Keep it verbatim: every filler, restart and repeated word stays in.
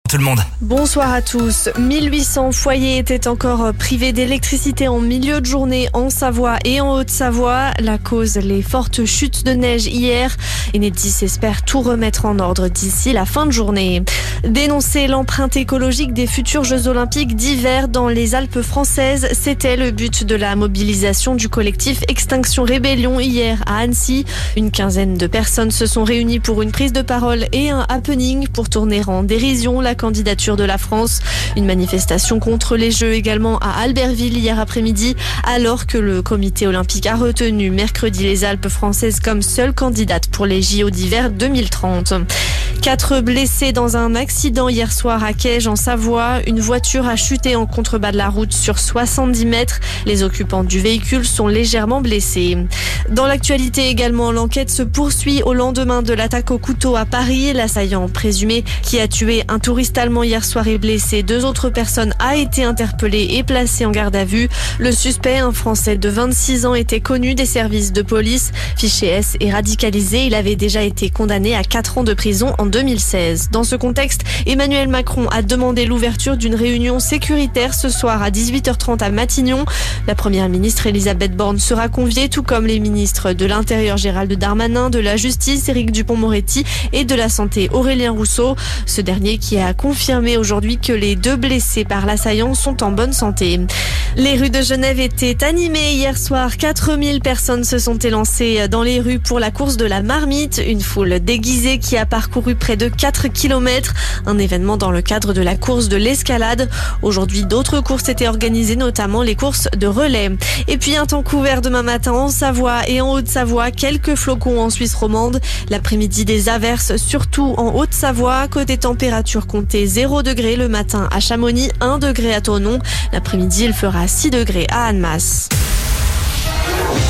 Tout le monde. Bonsoir à tous. mille huit cents foyers étaient encore privés d'électricité en milieu de journée en Savoie et en Haute-Savoie. La cause, les fortes chutes de neige hier. Enedis espère tout remettre en ordre d'ici la fin de journée. Dénoncer l'empreinte écologique des futurs Jeux Olympiques d'hiver dans les Alpes françaises, c'était le but de la mobilisation du collectif Extinction Rébellion hier à Annecy. Une quinzaine de personnes se sont réunies pour une prise de parole et un happening pour tourner en dérision la candidature de la France. Une manifestation contre les Jeux également à Albertville hier après-midi, alors que le comité olympique a retenu mercredi les Alpes françaises comme seule candidate pour les J O d'hiver deux mille trente. Quatre blessés dans un accident hier soir à Caige en Savoie. Une voiture a chuté en contrebas de la route sur soixante-dix mètres. Les occupants du véhicule sont légèrement blessés. Dans l'actualité également, l'enquête se poursuit au lendemain de l'attaque au couteau à Paris. L'assaillant présumé qui a tué un touriste allemand hier soir et blessé deux autres personnes a été interpellé et placé en garde à vue. Le suspect, un Français de vingt-six ans, était connu des services de police. Fiché S et radicalisé, il avait déjà été condamné à quatre ans de prison en deux mille seize. Dans ce contexte, Emmanuel Macron a demandé l'ouverture d'une réunion sécuritaire ce soir à dix-huit heures trente à Matignon. La première ministre Elisabeth Borne sera conviée, tout comme les ministres de l'Intérieur Gérald Darmanin, de la Justice Éric Dupond-Moretti et de la Santé Aurélien Rousseau. Ce dernier qui a confirmé aujourd'hui que les deux blessés par l'assaillant sont en bonne santé. Les rues de Genève étaient animées hier soir. quatre mille personnes se sont élancées dans les rues pour la course de la marmite. Une foule déguisée qui a parcouru près de quatre kilomètres. Un événement dans le cadre de la course de l'escalade. Aujourd'hui, d'autres courses étaient organisées, notamment les courses de relais. Et puis un temps couvert demain matin en Savoie et en Haute-Savoie. Quelques flocons en Suisse romande. L'après-midi, des averses, surtout en Haute-Savoie. Côté température, comptez zéro degré le matin à Chamonix, un degré à Thonon. L'après-midi, il fera six degrés à Annemasse.